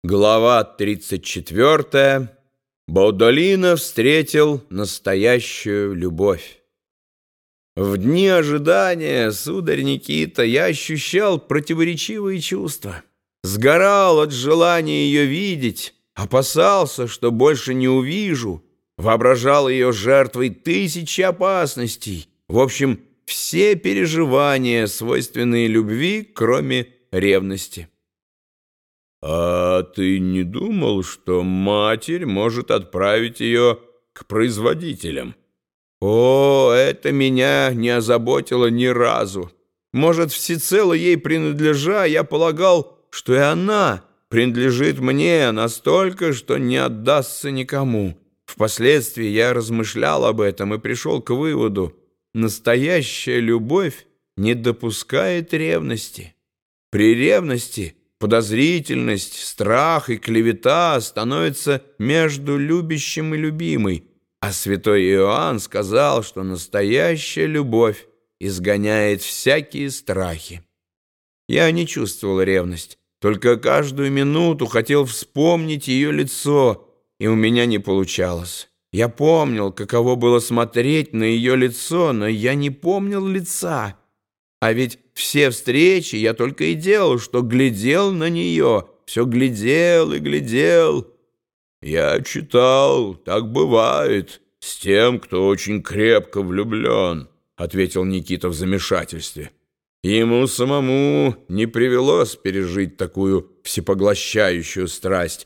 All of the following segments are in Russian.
Глава 34. Баудолино встретил настоящую любовь. В дни ожидания, сударь Никита, я ощущал противоречивые чувства. Сгорал от желания ее видеть, опасался, что больше не увижу, воображал ее жертвой тысячи опасностей. В общем, все переживания, свойственные любви, кроме ревности. «А ты не думал, что матерь может отправить ее к производителям?» «О, это меня не озаботило ни разу. Может, всецело ей принадлежа, я полагал, что и она принадлежит мне настолько, что не отдастся никому. Впоследствии я размышлял об этом и пришел к выводу: настоящая любовь не допускает ревности. При ревности подозрительность, страх и клевета становятся между любящим и любимой, а святой Иоанн сказал, что настоящая любовь изгоняет всякие страхи. Я не чувствовал ревность, только каждую минуту хотел вспомнить ее лицо, и у меня не получалось. Я помнил, каково было смотреть на ее лицо, но я не помнил лица. А ведь все встречи я только и делал, что глядел на нее, все глядел и глядел. «Я читал, так бывает с тем, кто очень крепко влюблен», — ответил Никита в замешательстве. Ему самому не привелось пережить такую всепоглощающую страсть.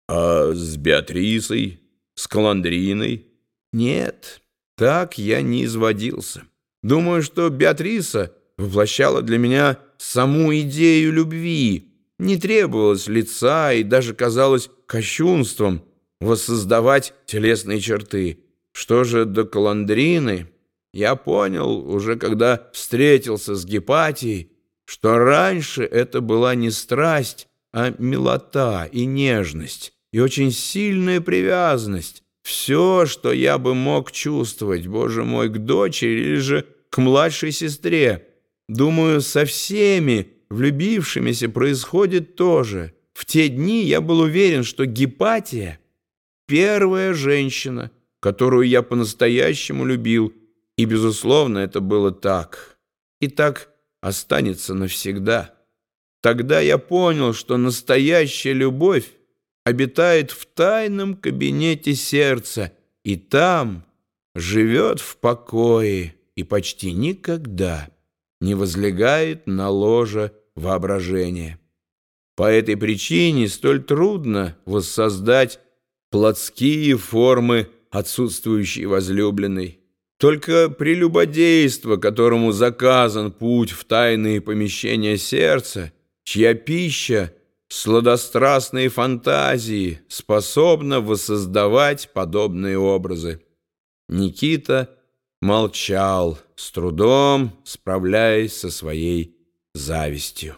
А с Беатрисой, с Каландриной? Нет, так я не изводился. Думаю, что Беатриса воплощала для меня саму идею любви. Не требовалось лица и даже казалось кощунством воссоздавать телесные черты. Что же до Каландрины, я понял, уже когда встретился с Гипатией, что раньше это была не страсть, а милота и нежность, и очень сильная привязанность. Все, что я бы мог чувствовать, Боже мой, к дочери или же к младшей сестре. Думаю, со всеми влюбившимися происходит то же. В те дни я был уверен, что Гипатия — первая женщина, которую я по-настоящему любил, и, безусловно, это было так. И так останется навсегда. Тогда я понял, что настоящая любовь обитает в тайном кабинете сердца, и там живет в покое и почти никогда не возлегает на ложе воображения. По этой причине столь трудно воссоздать плотские формы отсутствующей возлюбленной. Только прелюбодейство, которому заказан путь в тайные помещения сердца, чья пища — сладострастные фантазии, способна воссоздавать подобные образы. Никита молчал, с трудом справляясь со своей завистью.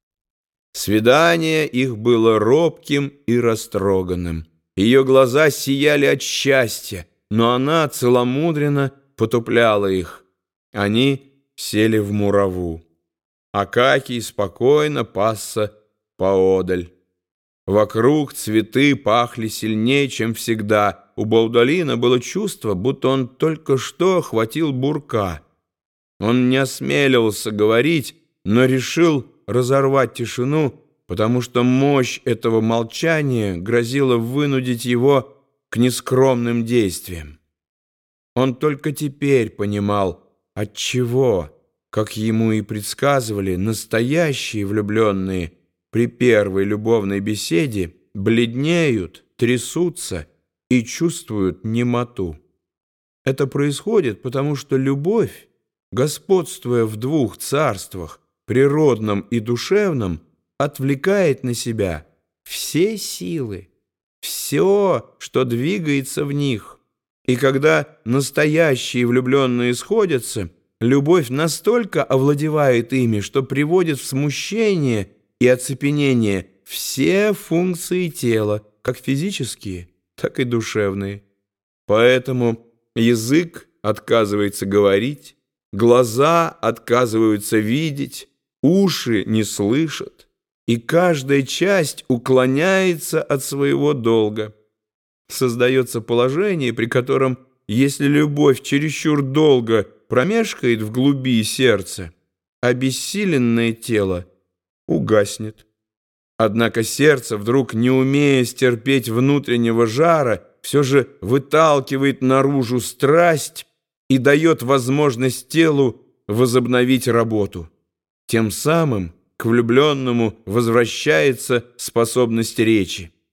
Свидание их было робким и растроганным. Ее глаза сияли от счастья, но она целомудренно потупляла их. Они сели в мураву. Акакий спокойно пасся поодаль. Вокруг цветы пахли сильнее, чем всегда. У Баудолино было чувство, будто он только что хватил бурка. Он не осмеливался говорить, но решил разорвать тишину, потому что мощь этого молчания грозила вынудить его к нескромным действиям. Он только теперь понимал, отчего, как ему и предсказывали, настоящие влюбленные при первой любовной беседе бледнеют, трясутся и чувствуют немоту. Это происходит потому, что любовь, господствуя в двух царствах, природном и душевном, отвлекает на себя все силы, все, что двигается в них. И когда настоящие влюбленные сходятся, любовь настолько овладевает ими, что приводит в смущение и оцепенение все функции тела, как физические, так и душевные. Поэтому язык отказывается говорить, глаза отказываются видеть, уши не слышат. и каждая часть уклоняется от своего долга. Создается положение, при котором, если любовь чересчур долго промешкает в глуби сердца, обессиленное тело угаснет. Однако сердце, вдруг не умея стерпеть внутреннего жара, все же выталкивает наружу страсть и дает возможность телу возобновить работу. Тем самым к влюбленному возвращается способность речи.